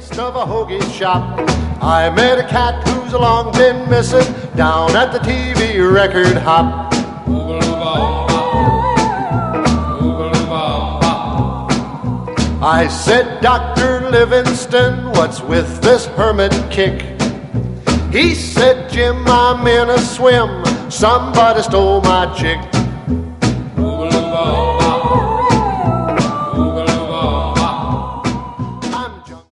midst of a hoagie shop, I met a cat who's long been missing down at the TV record hop. I said, Dr. Livingston, what's with this hermit kick? He said, Jim, I'm in a swim. Somebody stole my chick.